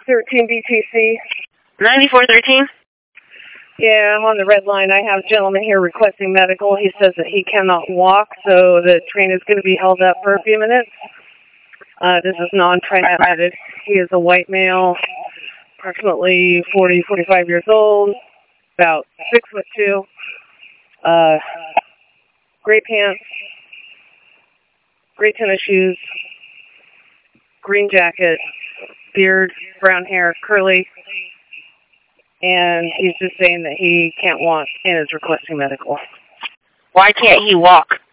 13 BTC. 9413? Yeah, I'm on the red line. I have a gentleman here requesting medical. He says that he cannot walk, so the train is going to be held up for a few minutes. This is non-transmitted. He is a white male, approximately 40, 45 years old, about 6'2", gray pants, gray tennis shoes, green jacket, beard, brown hair, curly, and he's just saying that he can't walk and is requesting medical. Why can't he walk?